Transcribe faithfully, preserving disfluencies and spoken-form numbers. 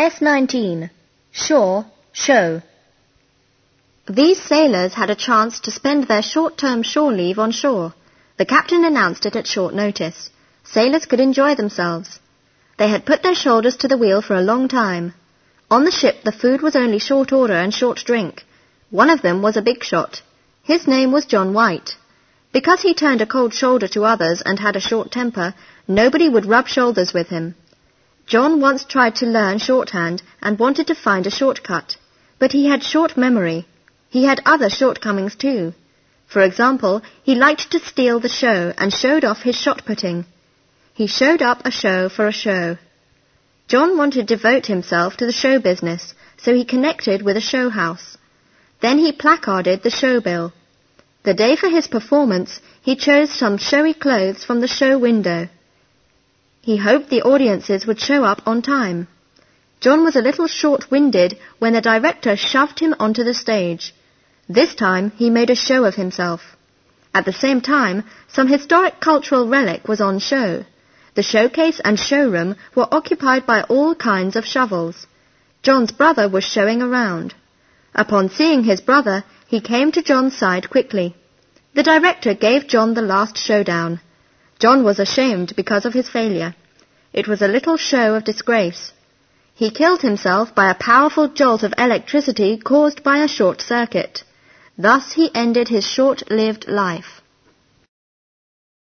S nineteen. Shore, show. These sailors had a chance to spend their short-term shore leave on shore. The captain announced it at short notice. Sailors could enjoy themselves. They had put their shoulders to the wheel for a long time. On the ship the food was only short order and short drink. One of them was a big shot. His name was John White. Because he turned a cold shoulder to others and had a short temper, nobody would rub shoulders with him. John once tried to learn shorthand and wanted to find a shortcut, but he had short memory. He had other shortcomings too. For example, he liked to steal the show and showed off his shot-putting. He showed up a show for a show. John wanted to devote himself to the show business, so he connected with a show house. Then he placarded the show bill. The day for his performance, he chose some showy clothes from the show window. He hoped the audiences would show up on time. John was a little short-winded when the director shoved him onto the stage. This time he made a show of himself. At the same time, some historic cultural relic was on show. The showcase and showroom were occupied by all kinds of shovels. John's brother was showing around. Upon seeing his brother, he came to John's side quickly. The director gave John the last showdown. John was ashamed because of his failure. It was a little show of disgrace. He killed himself by a powerful jolt of electricity caused by a short circuit. Thus he ended his short-lived life.